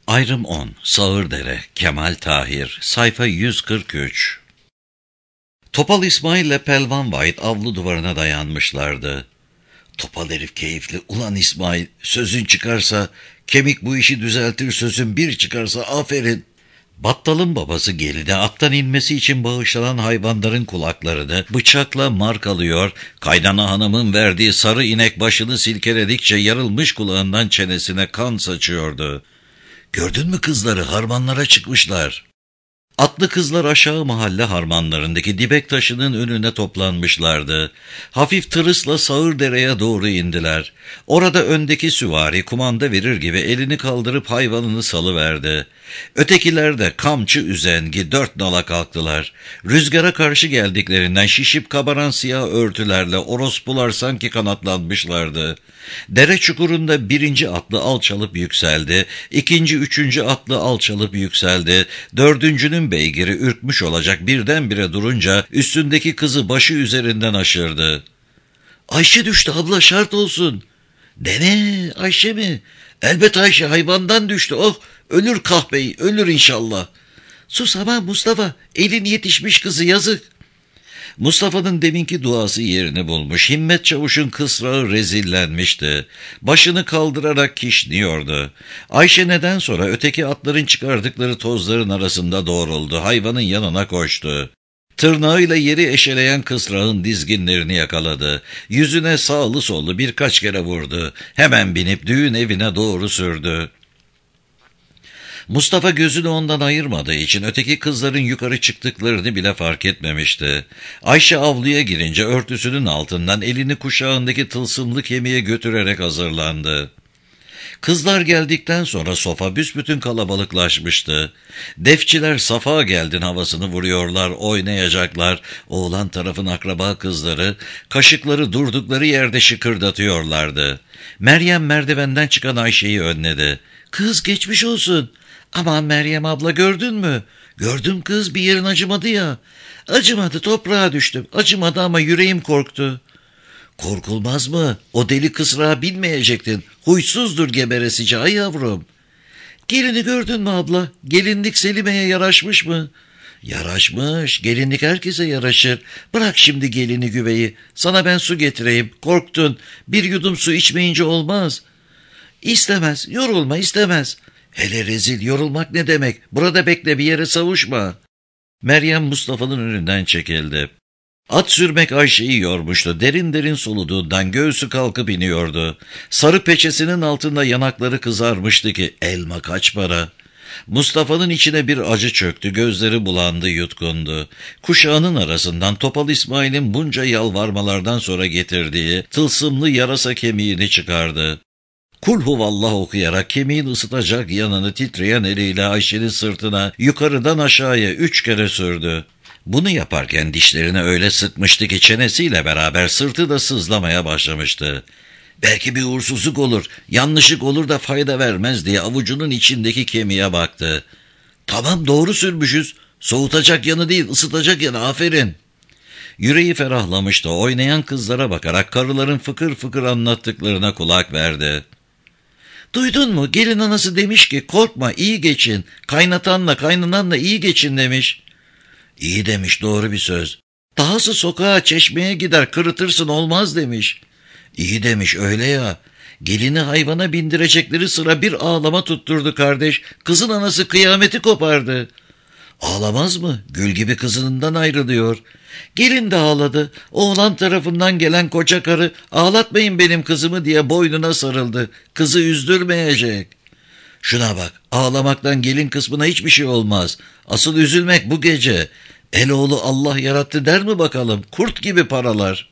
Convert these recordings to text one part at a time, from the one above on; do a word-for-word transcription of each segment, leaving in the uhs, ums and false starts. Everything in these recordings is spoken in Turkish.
Ayrım on. Sağırdere, Kemal Tahir, sayfa yüz kırk üç. Topal İsmail ile Pelvan Vahit avlu duvarına dayanmışlardı. Topal herif keyifli. Ulan İsmail, sözün çıkarsa, kemik bu işi düzeltir, sözün bir çıkarsa aferin. Battalın babası geride attan inmesi için bağışlanan hayvanların kulaklarını bıçakla markalıyor, kaynana hanımın verdiği sarı inek başını silkeledikçe yarılmış kulağından çenesine kan saçıyordu. "Gördün mü kızları, harmanlara çıkmışlar." Atlı kızlar aşağı mahalle harmanlarındaki dibek taşının önüne toplanmışlardı. Hafif tırısla Sağırdere'ye doğru indiler. Orada öndeki süvari kumanda verir gibi elini kaldırıp hayvanını salıverdi. Ötekiler de kamçı üzengi dört nala kalktılar. Rüzgara karşı geldiklerinden şişip kabaran siyah örtülerle orospular sanki kanatlanmışlardı. Dere çukurunda birinci atlı alçalıp yükseldi, ikinci, üçüncü atlı alçalıp yükseldi, dördüncünün beygiri ürkmüş olacak birdenbire durunca üstündeki kızı başı üzerinden aşırdı. "Ayşe düştü abla, şart olsun." "Dene, Ayşe mi? Elbet Ayşe, hayvandan düştü. Oh, ölür kahpeyi, ölür inşallah." "Sus ama Mustafa, elin yetişmiş kızı, yazık." Mustafa'nın deminki duası yerini bulmuş. Himmet Çavuş'un kısrağı rezillenmişti. Başını kaldırarak kişniyordu. Ayşe neden sonra öteki atların çıkardıkları tozların arasında doğruldu. Hayvanın yanına koştu. Tırnağıyla yeri eşeleyen kısrağın dizginlerini yakaladı. Yüzüne sağlı sollu birkaç kere vurdu. Hemen binip düğün evine doğru sürdü. Mustafa gözünü ondan ayırmadığı için öteki kızların yukarı çıktıklarını bile fark etmemişti. Ayşe avluya girince örtüsünün altından elini kuşağındaki tılsımlı kemiğe götürerek hazırlandı. Kızlar geldikten sonra sofa büsbütün kalabalıklaşmıştı. Defçiler safa geldin havasını vuruyorlar, oynayacaklar. Oğlan tarafın akraba kızları kaşıkları durdukları yerde şıkırdatıyorlardı. Meryem merdivenden çıkan Ayşe'yi önledi. "Kız, geçmiş olsun." "Aman Meryem abla, gördün mü?" "Gördüm kız, bir yerin acımadı ya." "Acımadı, toprağa düştüm. Acımadı ama yüreğim korktu." "Korkulmaz mı? O deli kısrağı bilmeyecektin. Huysuzdur geberesici ay yavrum." "Gelini gördün mü abla? Gelinlik Selime'ye yaraşmış mı?" "Yaraşmış. Gelinlik herkese yaraşır. Bırak şimdi gelini güveyi. Sana ben su getireyim. Korktun. Bir yudum su içmeyince olmaz." "İstemez. Yorulma, istemez." "Hele rezil, yorulmak ne demek? Burada bekle, bir yere savuşma." Meryem Mustafa'nın önünden çekildi. At sürmek Ayşe'yi yormuştu. Derin derin soluduğundan göğsü kalkıp iniyordu. Sarı peçesinin altında yanakları kızarmıştı ki elma kaç para. Mustafa'nın içine bir acı çöktü, gözleri bulandı, yutkundu. Kuşağının arasından Topal İsmail'in bunca yalvarmalardan sonra getirdiği tılsımlı yarasa kemiğini çıkardı. Kul huvallah okuyarak kemiğin ısıtacak yanını titreyen eliyle Ayşe'nin sırtına yukarıdan aşağıya üç kere sürdü. Bunu yaparken dişlerini öyle sıkmıştı ki çenesiyle beraber sırtı da sızlamaya başlamıştı. Belki bir uğursuzluk olur, yanlışlık olur da fayda vermez diye avucunun içindeki kemiğe baktı. "Tamam, doğru sürmüşüz. Soğutacak yanı değil, ısıtacak yanı, aferin." Yüreği ferahlamıştı. Oynayan kızlara bakarak karıların fıkır fıkır anlattıklarına kulak verdi. "Duydun mu? Gelin anası demiş ki korkma, iyi geçin. Kaynatanla kaynananla iyi geçin demiş." "İyi demiş, doğru bir söz." "Dahası sokağa, çeşmeye gider, kırıtırsın, olmaz demiş." "İyi demiş, öyle ya. Gelini hayvana bindirecekleri sıra bir ağlama tutturdu kardeş. Kızın anası kıyameti kopardı." "Ağlamaz mı? Gül gibi kızından ayrılıyor." "Gelin de ağladı. Oğlan tarafından gelen koca karı ağlatmayın benim kızımı diye boynuna sarıldı. Kızı üzdürmeyecek." "Şuna bak, ağlamaktan gelin kısmına hiçbir şey olmaz. Asıl üzülmek bu gece. Eloğlu Allah yarattı der mi bakalım? Kurt gibi paralar."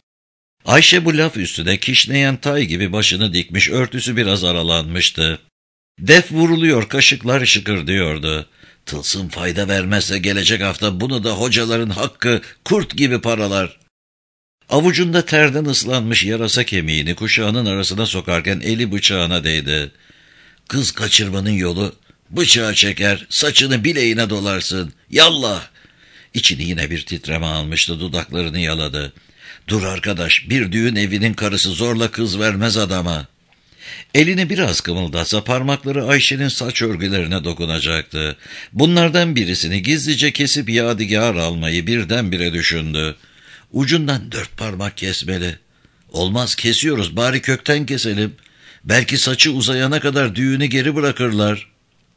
Ayşe bu laf üstüne kişneyen tay gibi başını dikmiş, örtüsü biraz aralanmıştı. Def vuruluyor, kaşıklar şıkırdıyordu. Tılsım fayda vermezse gelecek hafta bunu da hocaların hakkı, kurt gibi paralar. Avucunda terden ıslanmış yarasa kemiğini kuşağının arasına sokarken eli bıçağına değdi. "Kız kaçırmanın yolu, bıçağı çeker, saçını bileğine dolarsın. Yallah!" İçini yine bir titreme almıştı, dudaklarını yaladı. "Dur arkadaş, bir düğün evinin karısı zorla kız vermez adama." Elini biraz kımıldatsa parmakları Ayşe'nin saç örgülerine dokunacaktı. Bunlardan birisini gizlice kesip yadigar almayı birdenbire düşündü. Ucundan dört parmak kesmeli. Olmaz, kesiyoruz, bari kökten keselim. Belki saçı uzayana kadar düğünü geri bırakırlar.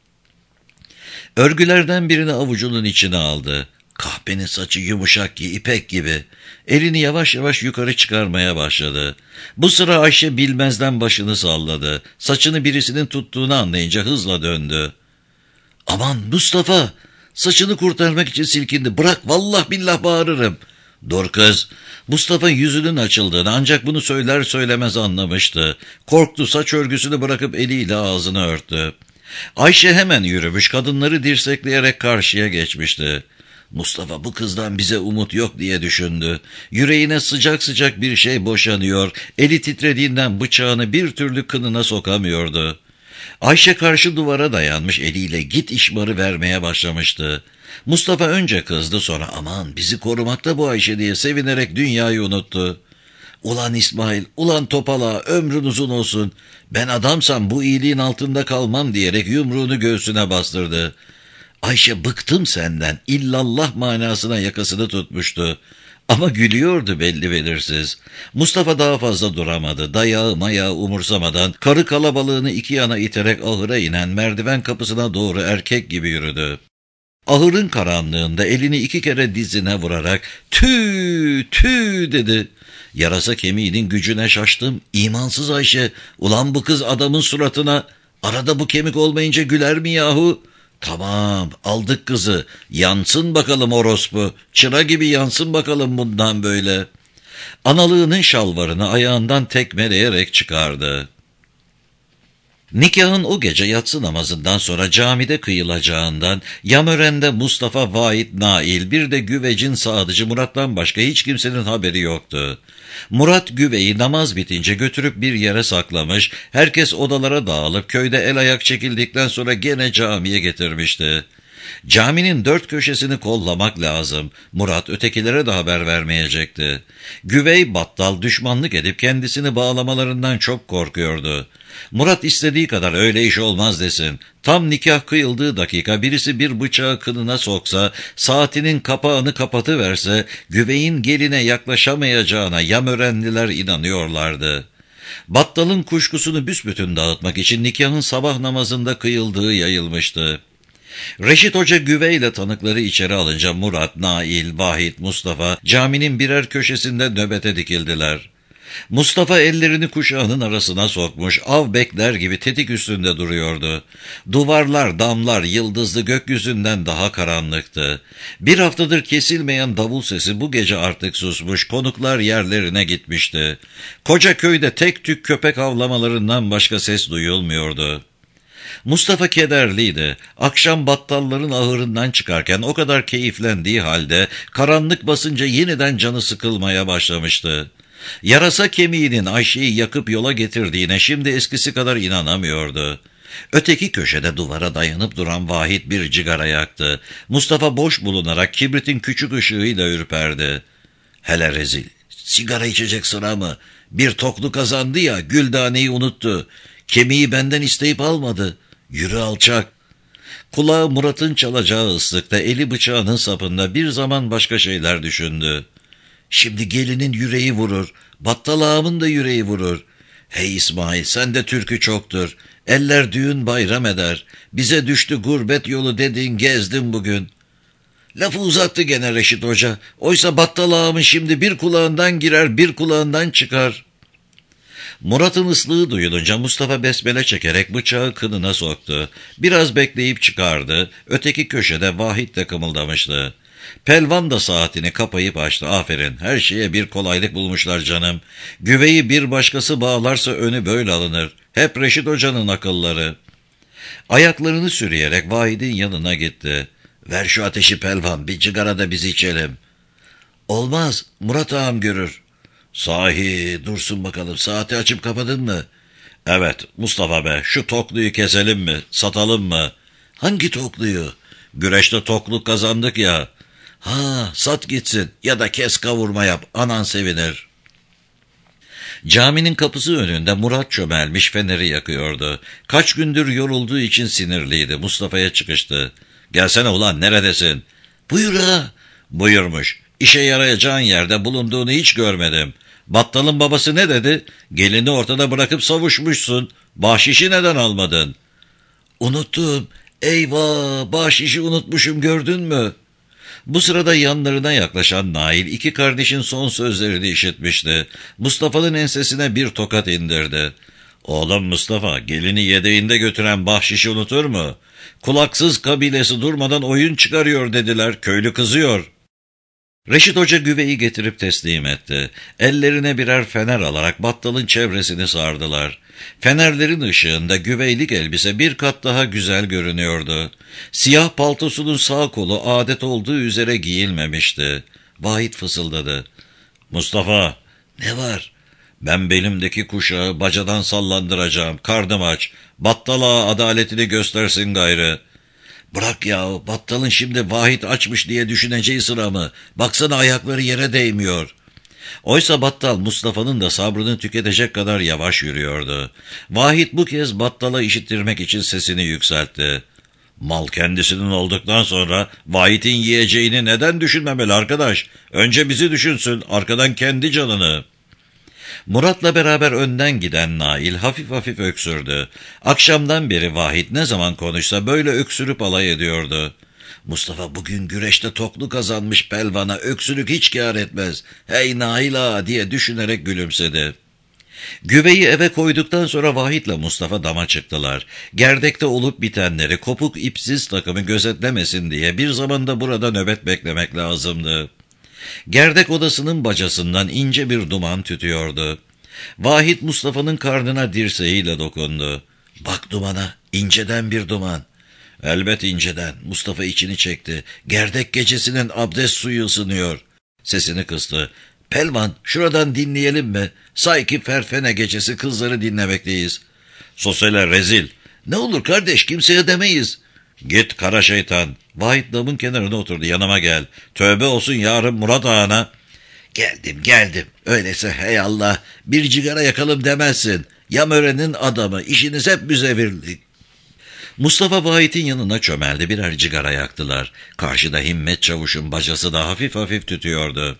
Örgülerden birini avucunun içine aldı. Kahpenin saçı yumuşak ki ipek gibi. Elini yavaş yavaş yukarı çıkarmaya başladı. Bu sıra Ayşe bilmezden başını salladı. Saçını birisinin tuttuğunu anlayınca hızla döndü. Aman Mustafa! Saçını kurtarmak için silkindi. Bırak, vallah billah bağırırım. Dur kız. Mustafa yüzünün açıldığını ancak bunu söyler söylemez anlamıştı. Korktu, saç örgüsünü bırakıp eliyle ağzını örttü. Ayşe hemen yürümüş, kadınları dirsekleyerek karşıya geçmişti. Mustafa bu kızdan bize umut yok diye düşündü. Yüreğine sıcak sıcak bir şey boşanıyor, eli titrediğinden bıçağını bir türlü kınına sokamıyordu. Ayşe karşı duvara dayanmış eliyle git işmarı vermeye başlamıştı. Mustafa önce kızdı, sonra aman bizi korumakta bu Ayşe diye sevinerek dünyayı unuttu. Ulan İsmail, ulan Topala, ömrün uzun olsun. Ben adamsam bu iyiliğin altında kalmam diyerek yumruğunu göğsüne bastırdı. Ayşe bıktım senden, illallah manasına yakasını tutmuştu. Ama gülüyordu belli belirsiz. Mustafa daha fazla duramadı. Dayağı mayağı umursamadan karı kalabalığını iki yana iterek ahıra inen merdiven kapısına doğru erkek gibi yürüdü. Ahırın karanlığında elini iki kere dizine vurarak tüh tüh dedi. Yarasa kemiğinin gücüne şaştım. İmansız Ayşe, ulan bu kız adamın suratına, arada bu kemik olmayınca güler mi yahu? Tamam, aldık kızı, yansın bakalım orospu, çıra gibi yansın bakalım bundan böyle. Analığının şalvarını ayağından tekmeleyerek çıkardı. Nikahın o gece yatsı namazından sonra camide kıyılacağından Yamören'de Mustafa, Vahit, Nail, bir de güvecin sadıcı Murat'tan başka hiç kimsenin haberi yoktu. Murat güveyi namaz bitince götürüp bir yere saklamış, herkes odalara dağılıp köyde el ayak çekildikten sonra gene camiye getirmişti. Caminin dört köşesini kollamak lazım. Murat ötekilere de haber vermeyecekti. Güvey battal düşmanlık edip kendisini bağlamalarından çok korkuyordu. Murat istediği kadar öyle iş olmaz desin. Tam nikah kıyıldığı dakika birisi bir bıçağı kınına soksa, saatinin kapağını kapatıverse, güveyin geline yaklaşamayacağına Yamörenliler inanıyorlardı. Battalın kuşkusunu büsbütün dağıtmak için nikahın sabah namazında kıyıldığı yayılmıştı. Reşit Hoca güveyle tanıkları içeri alınca Murat, Nail, Vahit, Mustafa caminin birer köşesinde nöbete dikildiler. Mustafa ellerini kuşağının arasına sokmuş, av bekler gibi tetik üstünde duruyordu. Duvarlar, damlar, yıldızlı gökyüzünden daha karanlıktı. Bir haftadır kesilmeyen davul sesi bu gece artık susmuş, konuklar yerlerine gitmişti. Koca köyde tek tük köpek avlamalarından başka ses duyulmuyordu. Mustafa kederliydi. Akşam battalların ahırından çıkarken o kadar keyiflendiği halde karanlık basınca yeniden canı sıkılmaya başlamıştı. Yarasa kemiğinin Ayşe'yi yakıp yola getirdiğine şimdi eskisi kadar inanamıyordu. Öteki köşede duvara dayanıp duran Vahit bir cigara yaktı. Mustafa boş bulunarak kibritin küçük ışığıyla ürperdi. Hele rezil, sigara içecek sıra mı? Bir toklu kazandı ya, Güldane'yi unuttu. Kemiği benden isteyip almadı. Yürü alçak. Kulağı Murat'ın çalacağı ıslıkta, eli bıçağının sapında bir zaman başka şeyler düşündü. Şimdi gelinin yüreği vurur, battal ağamın da yüreği vurur. Hey İsmail, sende türkü çoktur. Eller düğün bayram eder. Bize düştü gurbet yolu dedin, gezdin bugün. Lafı uzattı gene Reşit Hoca. Oysa battal ağamın şimdi bir kulağından girer, bir kulağından çıkar. Murat'ın ıslığı duyulunca Mustafa besmele çekerek bıçağı kınına soktu. Biraz bekleyip çıkardı. Öteki köşede Vahit de kımıldamıştı. Pelvan da saatini kapayıp açtı. Aferin, her şeye bir kolaylık bulmuşlar canım. Güveyi bir başkası bağlarsa önü böyle alınır. Hep Reşit Hoca'nın akılları. Ayaklarını sürüyerek Vahit'in yanına gitti. Ver şu ateşi Pelvan, bir cigara da biz içelim. Olmaz, Murat ağam görür. Sahi, dursun bakalım, saati açıp kapadın mı? Evet Mustafa be, şu tokluyu keselim mi, satalım mı? Hangi tokluyu? Güreşte tokluk kazandık ya. Ha, sat gitsin ya da kes kavurma yap, anan sevinir. Caminin kapısı önünde Murat çömelmiş feneri yakıyordu. Kaç gündür yorulduğu için sinirliydi. Mustafa'ya çıkıştı. Gelsene ulan, neredesin? Buyur ha. Buyurmuş. İşe yarayacağın yerde bulunduğunu hiç görmedim. Battalın babası ne dedi? Gelini ortada bırakıp savuşmuşsun. Bahşişi neden almadın? Unuttum. Eyvah, bahşişi unutmuşum, gördün mü? Bu sırada yanlarına yaklaşan Nail iki kardeşin son sözlerini işitmişti. Mustafa'nın ensesine bir tokat indirdi. Oğlum Mustafa, gelini yedeğinde götüren bahşişi unutur mu? Kulaksız kabilesi durmadan oyun çıkarıyor dediler, köylü kızıyor. Reşit Hoca güveyi getirip teslim etti. Ellerine birer fener alarak battalın çevresini sardılar. Fenerlerin ışığında güveylik elbise bir kat daha güzel görünüyordu. Siyah paltosunun sağ kolu adet olduğu üzere giyilmemişti. Vahit fısıldadı. Mustafa, ne var? Ben belimdeki kuşağı bacadan sallandıracağım. Karnım aç. Battala adaletini göstersin gayrı. Bırak ya, battalın şimdi Vahit açmış diye düşüneceği sıra mı? Baksana, ayakları yere değmiyor. Oysa battal Mustafa'nın da sabrını tüketecek kadar yavaş yürüyordu. Vahit bu kez battala işittirmek için sesini yükseltti. Mal kendisinin olduktan sonra Vahit'in yiyeceğini neden düşünmemeli arkadaş? Önce bizi düşünsün, arkadan kendi canını. Murat'la beraber önden giden Nail hafif hafif öksürdü. Akşamdan beri Vahit ne zaman konuşsa böyle öksürüp alay ediyordu. Mustafa bugün güreşte toklu kazanmış pelvana, öksürük hiç kâr etmez. Hey Nail ağa diye düşünerek gülümsedi. Güveyi eve koyduktan sonra Vahit'le Mustafa dama çıktılar. Gerdekte olup bitenleri kopuk ipsiz takımı gözetlemesin diye bir zamanda burada nöbet beklemek lazımdı. Gerdek odasının bacasından ince bir duman tütüyordu. Vahit Mustafa'nın karnına dirseğiyle dokundu. Bak dumana, inceden bir duman. Elbet inceden. Mustafa içini çekti. Gerdek gecesinin abdest suyu ısınıyor. Sesini kıstı. Pelvan, şuradan dinleyelim mi? Sanki ferfene gecesi kızları dinlemekteyiz. Sosele rezil. Ne olur kardeş, kimseye demeyiz. Git kara şeytan. Vahit damın kenarına oturdu. Yanıma gel. Tövbe olsun yarın Murat ağana. Geldim geldim. Öyleyse hey Allah, bir cigara yakalım demezsin. Yamören'in adamı, işiniz hep müzevirlik. Mustafa Vahit'in yanına çömeldi, birer cigara yaktılar. Karşıda Himmet Çavuş'un bacası da hafif hafif tütüyordu.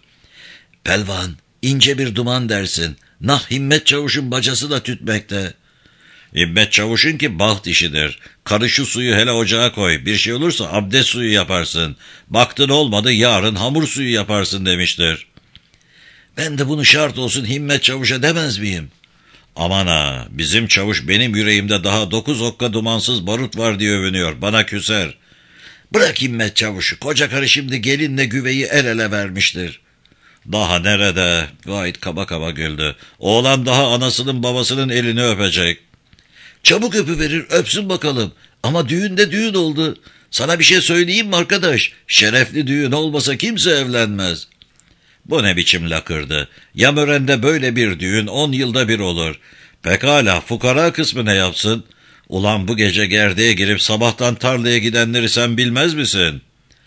Pelvan, ince bir duman dersin. Nah Himmet Çavuş'un bacası da tütmekte. Himmet Çavuş'un ki baht işidir. Karışı suyu hele ocağa koy. Bir şey olursa abdest suyu yaparsın. Baktın olmadı, yarın hamur suyu yaparsın demiştir. Ben de bunu şart olsun Himmet Çavuş'a demez miyim? Aman ha, bizim çavuş benim yüreğimde daha dokuz okka dumansız barut var diye övünüyor. Bana küser. Bırak Himmet Çavuş'u. Koca karı şimdi gelinle güveyi el ele vermiştir. Daha nerede? Vahit kaba kaba güldü. Oğlan daha anasının babasının elini öpecek. Çabuk öpüverir, öpsün bakalım. Ama düğün de düğün oldu. Sana bir şey söyleyeyim mi arkadaş? Şerefli düğün olmasa kimse evlenmez. Bu ne biçim lakırdı? Yamören'de böyle bir düğün on yılda bir olur. Pekala, fukara kısmı ne yapsın? Ulan bu gece gerdeğe girip sabahtan tarlaya gidenleri sen bilmez misin?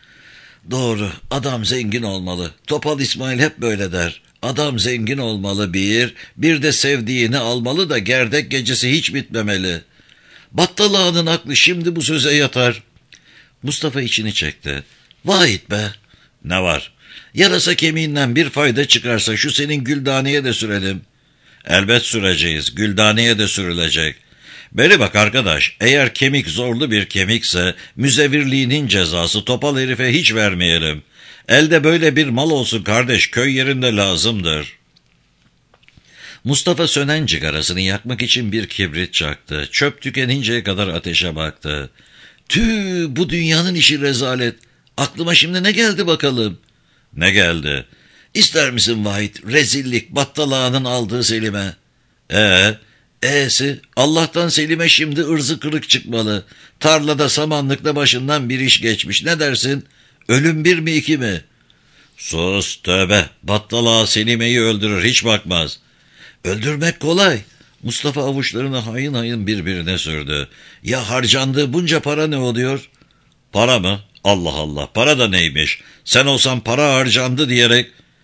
Doğru, adam zengin olmalı. Topal İsmail hep böyle der. Adam zengin olmalı bir, bir de sevdiğini almalı da gerdek gecesi hiç bitmemeli. Battal ağanın aklı şimdi bu söze yatar. Mustafa içini çekti. Vahit be. Ne var? Yarasa kemiğinden bir fayda çıkarsa şu senin Güldane'ye de sürelim. Elbet süreceğiz. Güldane'ye de sürülecek. Beri bak arkadaş, eğer kemik zorlu bir kemikse müzevirliğinin cezası topal herife hiç vermeyelim. Elde böyle bir mal olsun kardeş, köy yerinde lazımdır. Mustafa sönen cigarasını yakmak için bir kibrit çaktı. Çöp tükeninceye kadar ateşe baktı. Tüh, bu dünyanın işi rezalet. Aklıma şimdi ne geldi bakalım? Ne geldi? İster misin Vahit, rezillik Battal ağanın aldığı Selim'e? Ee, e'si Allah'tan Selim'e şimdi ırzı kırık çıkmalı. Tarlada samanlıkta başından bir iş geçmiş. Ne dersin? Ölüm bir mi iki mi? Sus, tövbe. Battal ağa Selime'yi öldürür, hiç bakmaz. Öldürmek kolay. Mustafa avuçlarını hayın hayın birbirine sürdü. Ya harcandığı bunca para ne oluyor? Para mı? Allah Allah, para da neymiş? Sen olsan para harcandı diyerek...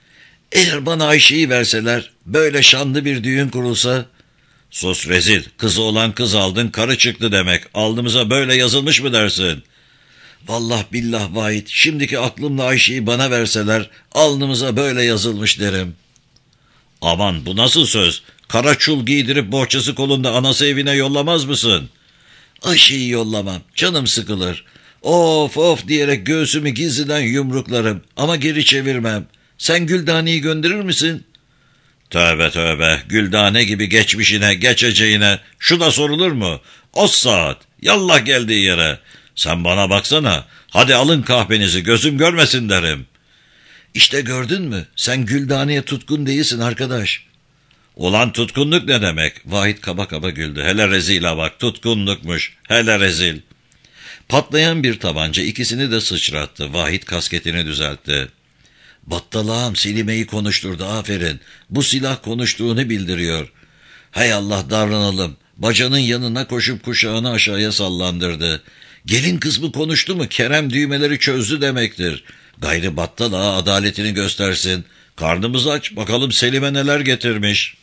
Eğer bana Ayşe'yi verseler, böyle şanlı bir düğün kurulsa... Sus rezil, kızı olan kız aldın, karı çıktı demek. Alnımıza böyle yazılmış mı dersin? Vallahi billah Vahit, şimdiki aklımla Ayşe'yi bana verseler, alnımıza böyle yazılmış derim. Aman, bu nasıl söz? Kara çul giydirip bohçası kolunda anası evine yollamaz mısın? Ayşe'yi yollamam, canım sıkılır. Of of diyerek göğsümü gizliden yumruklarım ama geri çevirmem. Sen Güldane'yi gönderir misin? Tövbe tövbe, Güldane gibi geçmişine, geçeceğine şu da sorulur mu? O saat, yallah geldiği yere. Sen bana baksana, hadi alın kahvenizi, gözüm görmesin derim. İşte gördün mü, sen Güldane'ye tutkun değilsin arkadaş. Ulan tutkunluk ne demek? Vahit kaba kaba güldü. Hele rezile bak, tutkunlukmuş, hele rezil. Patlayan bir tabanca ikisini de sıçrattı. Vahit kasketini düzeltti. Battal ağam Selime'yi konuşturdu, aferin. Bu silah konuştuğunu bildiriyor. Hay Allah, davranalım. Bacanın yanına koşup kuşağını aşağıya sallandırdı. Gelin kısmı konuştu mu Kerem düğmeleri çözdü demektir. Gayrı Battal ağa adaletini göstersin. Karnımız aç, bakalım Selime neler getirmiş.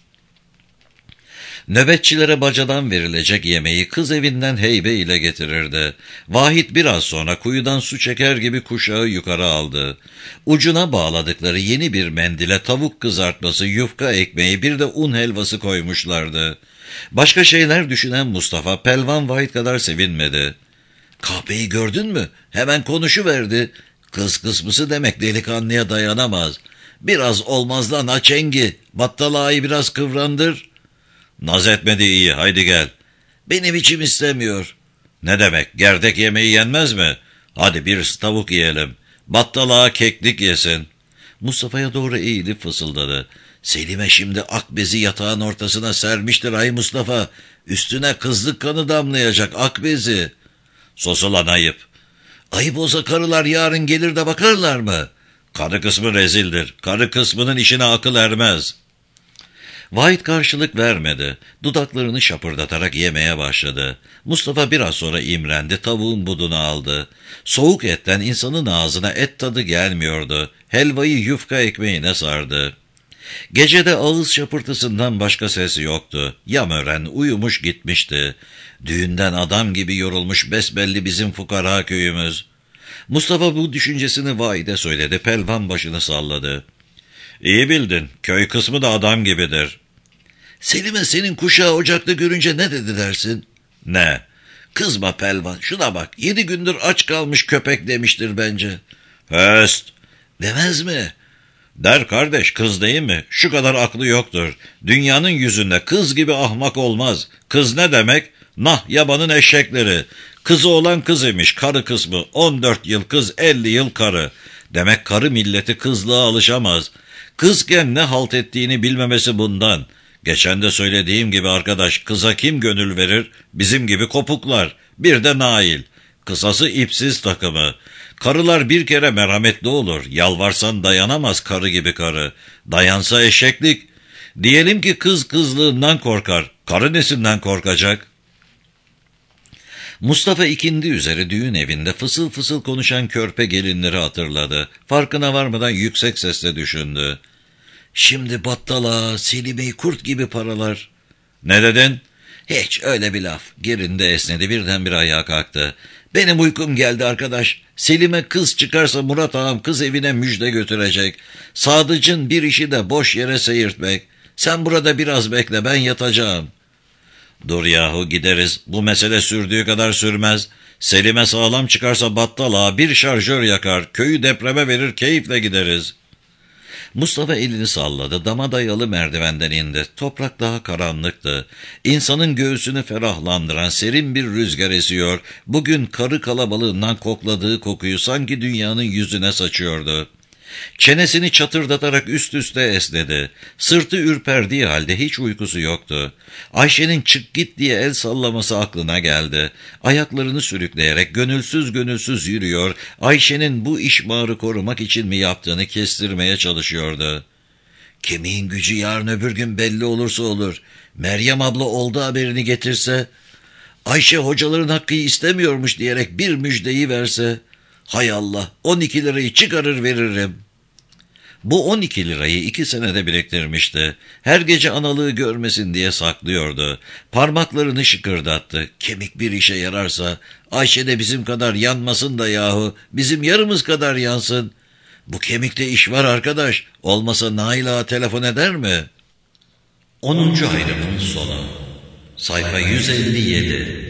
Nöbetçilere bacadan verilecek yemeği kız evinden heybe ile getirirdi. Vahit biraz sonra kuyudan su çeker gibi kuşağı yukarı aldı. Ucuna bağladıkları yeni bir mendile tavuk kızartması, yufka ekmeği, bir de un helvası koymuşlardı. Başka şeyler düşünen Mustafa Pelvan Vahit kadar sevinmedi. Kahpeyi gördün mü? Hemen konuşuverdi. Kız kısmısı demek delikanlıya dayanamaz. Biraz olmaz lan açengi. Battal ağayı biraz kıvrandır. Naz etmedi iyi, haydi gel. Benim içim istemiyor. Ne demek, gerdek yemeği yenmez mi? Hadi bir tavuk yiyelim. Battal ağa keklik yesin. Mustafa'ya doğru eğilip fısıldadı. Selime şimdi akbezi yatağın ortasına sermiştir ay Mustafa. Üstüne kızlık kanı damlayacak akbezi. Sus ulan ayıp. Ayıp olsa karılar yarın gelir de bakarlar mı? Karı kısmı rezildir. Karı kısmının işine akıl ermez. Vahit karşılık vermedi. Dudaklarını şapırdatarak yemeye başladı. Mustafa biraz sonra imrendi, tavuğun budunu aldı. Soğuk etten insanın ağzına et tadı gelmiyordu. Helvayı yufka ekmeğine sardı. Gecede ağız şapırtısından başka ses yoktu. Yamören uyumuş gitmişti. Düğünden adam gibi yorulmuş besbelli bizim fukara köyümüz. Mustafa bu düşüncesini Vahit'e söyledi. Pelvan başını salladı. İyi bildin. Köy kısmı da adam gibidir. Selime senin kuşağı ocakta görünce ne dedi dersin? Ne? Kızma Pelvan. Şuna bak. Yedi gündür aç kalmış köpek demiştir bence. Höst. Demez mi? Der kardeş, kız değil mi? Şu kadar aklı yoktur. Dünyanın yüzünde kız gibi ahmak olmaz. Kız ne demek? Nah yabanın eşekleri. Kızı olan kız imiş, karı kısmı. On dört yıl kız, elli yıl karı. Demek karı milleti kızlığa alışamaz. Kızken ne halt ettiğini bilmemesi bundan. Geçen de söylediğim gibi arkadaş, kıza kim gönül verir? Bizim gibi kopuklar. Bir de Nail. Kısası ipsiz takımı. Karılar bir kere merhametli olur. Yalvarsan dayanamaz karı gibi karı. Dayansa eşeklik. Diyelim ki kız kızlığından korkar. Karı nesinden korkacak? Mustafa ikindi üzeri düğün evinde fısıl fısıl konuşan körpe gelinleri hatırladı. Farkına varmadan yüksek sesle düşündü. Şimdi battala, Selime'yi kurt gibi paralar. Ne dedin? Hiç, öyle bir laf. Gerinde esnedi, birdenbire ayağa kalktı. Benim uykum geldi arkadaş. Selime kız çıkarsa Murat ağam kız evine müjde götürecek. Sadıcın bir işi de boş yere seyirtmek. Sen burada biraz bekle, ben yatacağım. Dur yahu, gideriz. Bu mesele sürdüğü kadar sürmez. Selime sağlam çıkarsa battal ağa bir şarjör yakar. Köyü depreme verir, keyifle gideriz. Mustafa elini salladı. Dama dayalı merdivenden indi. Toprak daha karanlıktı. İnsanın göğsünü ferahlandıran serin bir rüzgar esiyor. Bugün karı kalabalığından kokladığı kokuyu sanki dünyanın yüzüne saçıyordu. Çenesini çatırdatarak üst üste esnedi. Sırtı ürperdiği halde hiç uykusu yoktu. Ayşe'nin çık git diye el sallaması aklına geldi. Ayaklarını sürükleyerek gönülsüz gönülsüz yürüyor, Ayşe'nin bu işmarı korumak için mi yaptığını kestirmeye çalışıyordu. Kemiğin gücü yarın öbür gün belli olursa olur. Meryem abla oldu haberini getirse, Ayşe hocaların hakkı istemiyormuş diyerek bir müjdeyi verse, hay Allah, on iki lirayı çıkarır veririm. Bu on iki lirayı iki senede biriktirmişti. Her gece analığı görmesin diye saklıyordu. Parmaklarını şıkırdattı. Kemik bir işe yararsa Ayşe de bizim kadar yanmasın da yahu, bizim yarımız kadar yansın. Bu kemikte iş var arkadaş. Olmasa Nail Ağa telefon eder mi? onuncu ayrımın sonu. Sayfa yüz elli yedi.